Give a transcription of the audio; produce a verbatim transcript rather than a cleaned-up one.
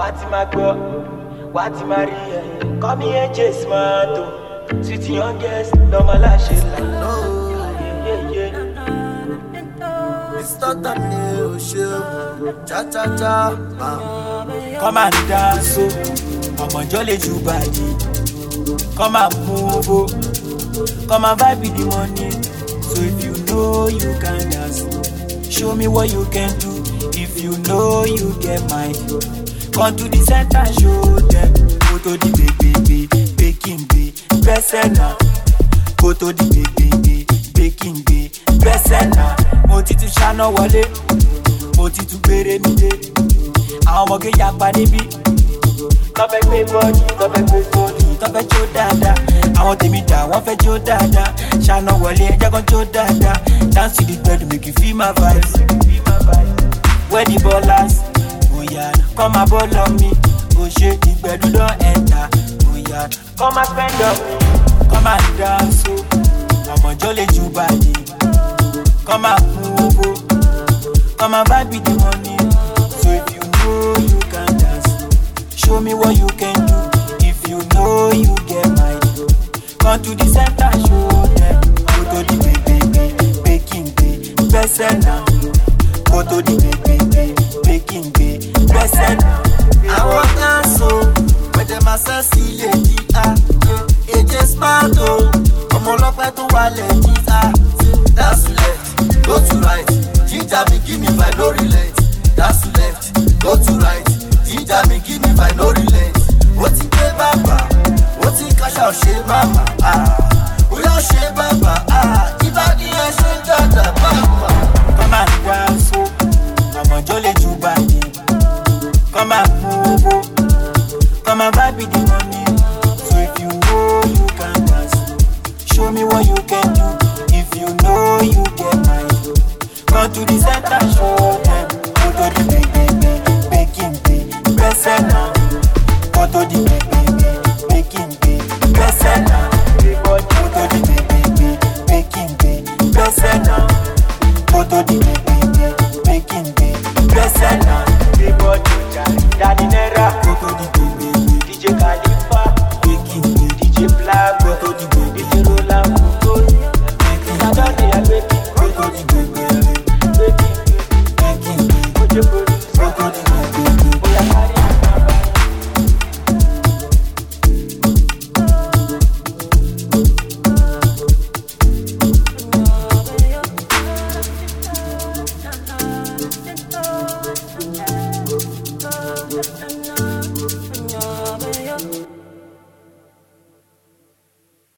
What my girl, what my real? Call me a J Smart, sweet youngest, normal lashes like no. Yeah, yeah, yeah. It's not a new show, cha cha cha. Come and dance, oh, I'm a jolly Jubadi. Come and move, oh, come and vibe with the money. So if you know you can dance, show me what you can do. If you know you get mine, come to the center, show them. Go to the baby, baking day, best now. Go to the baby, baking day, best now. Moti to Shana Wale, Moti to Bere Mide. I'm a gay yapanibi. Come back, baby, come back, baby, come back, Joe Dada. I want to meet that one for Joe Dada. Shana Wale, Jagon Joe Dada. Dance to the bed, make you feel my vibes. Where the ballers, oh yeah, come and ball on me. Oh shit, the bed don't enter. Oh yeah, come and spend on me. Come and dance, oh, I'm a jolly Jubadi. Come and move, oh, come and vibe with the money. So if you know you can dance, show me what you can do. If you know you get mine, come to the center, show them. Go to the baby, baking day, best now. Go to the baby, baking day, best now. I want dance so, but them a sassy lady ah. It just smart oh, I'm all up at the wallet ah. That's left, go to right. Ginger me give me if I no relent. That's left, go to right. Ginger me give me if I no relent. What in pay baba, what in cash out share mama ah. We all share baba ah. Ibadi and share dada mama. Come and dance oh, I'm a jolly Jubadi. Come and move oh, come and vibe with the money. So if you know you can dance, show me what you can do. If you know you get mine, come to the center, show them. Go to the baby, baking day, best now. Go to the baby, baking day, best now. Go to the baby, baking day, best now. Go to the baby, baking day, best now. Daddy Nera.